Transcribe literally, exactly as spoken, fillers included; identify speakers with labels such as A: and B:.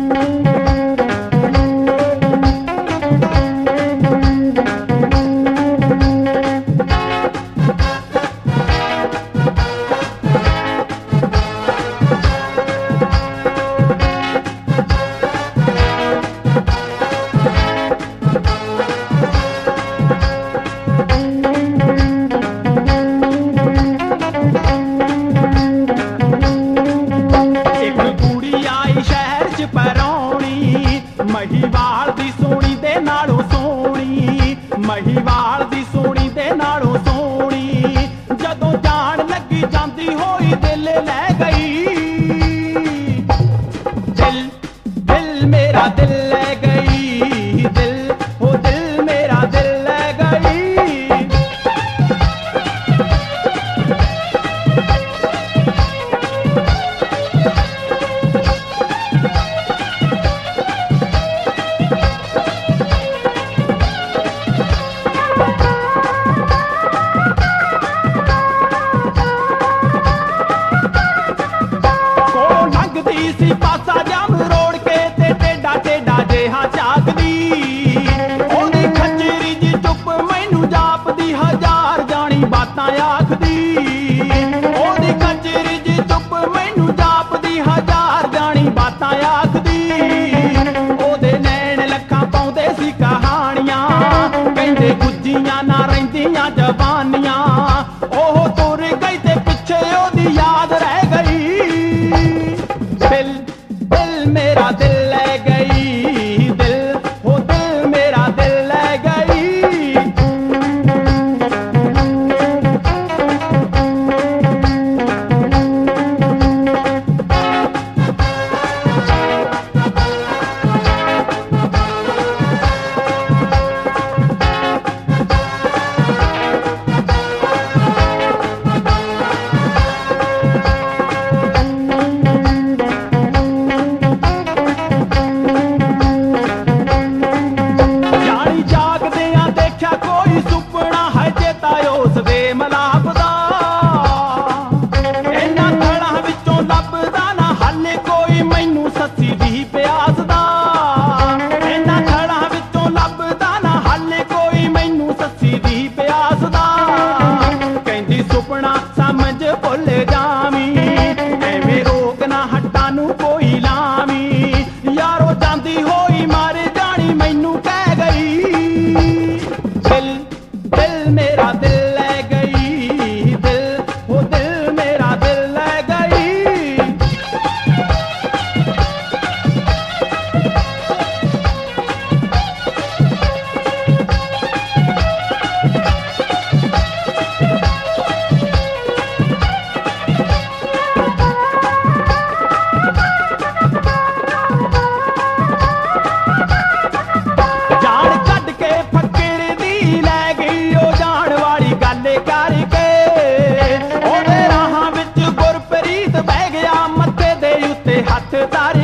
A: ਮਹੀਵਾਲ ਦੀ ਸੋਹਣੀ ਦੇ ਨਾਲੋਂ ਸੋਹਣੀ, ਮਹੀਵਾਲ ਦੀ ਸੋਹਣੀ ਦੇ ਨਾਲੋਂ ਸੋਹਣੀ, ਜਦੋਂ ਜਾਣ ਲੱਗੀ ਜਾਂਦੀ ਹੋਈ ਦਿਲ ਲੈ ਗਈ। ਦਿਲ ਦਿਲ ਮੇਰਾ ਦਿਲ ਲੈ ਗਈ, ਦਿਲ ਉਹ ਦਿਲ ਮੇਰਾ ਦਿਲ ਲੈ ਗਈ। ਸੀ ਪਾਸਾ ਜਾਮ ਰੋੜ ਕੇ ਤੇ ਟੇਡਾ ਟੇਡਾ ਜਿਹਾ ਝਾਕਦੀ, ਉਹਦੀ ਖੱਚਰੀ ਜੀ ਚੁੱਪ ਮੈਨੂੰ ਜਾਪਦੀ, ਹਜ਼ਾਰ ਜਾਣੀ ਬਾਤਾਂ ਆਖਦੀ। ਉਹਦੀ ਖੱਚਰੀ ਜੀ ਚੁੱਪ ਮੈਨੂੰ ਜਾਪਦੀ, ਹਜ਼ਾਰ ਜਾਣੀ ਬਾਤਾਂ ਆਖਦੀ। ਉਹਦੇ ਨੈਣ ਲੱਖਾਂ ਪਾਉਂਦੇ ਸੀ ਕਹਾਣੀਆਂ, ਕਹਿੰਦੇ ਗੁੱਜੀਆਂ ਨਾ ਰਹਿੰਦੀਆਂ ਜਵਾਨੀਆਂ। ਉਹ ਤੁਰ ਗਈ ਤੇ ਪਿੱਛੇ ਉਹਦੀ ਯਾਦ ਰਹਿ ਗਈ। ਦਿਲ ਦਿਲ ਮੇਰਾ ਦਿਲ ਲੈ ਗਈ, ਦਿਲ ਉਹ ਦਿਲ ਮੇਰਾ ਦਿਲ ਲੈ ਗਈ। ਸਮਝ ਭੁੱਲ ਜਾਵੀਂ, ਐਵੇਂ ਰੋਕ ਨਾ ਹੱਟਾਂ ਨੂੰ ਕੋਈ ਲਾਵੀਂ। ਯਾਰੋ ਜਾਂਦੀ ਹੋਈ ਮਰ ਜਾਣੀ ਮੈਨੂੰ ਕਹਿ ਗਈ। ਦਿਲ ਦਿਲ ਮੇਰਾ ਦਿਲ ਲੈ ਗਈ, ਦਿਲ ਉਹ ਦਿਲ ਮੇਰਾ ਦਿਲ ਲੈ ਗਈ। ਹੱਥ ਤਾਰੇ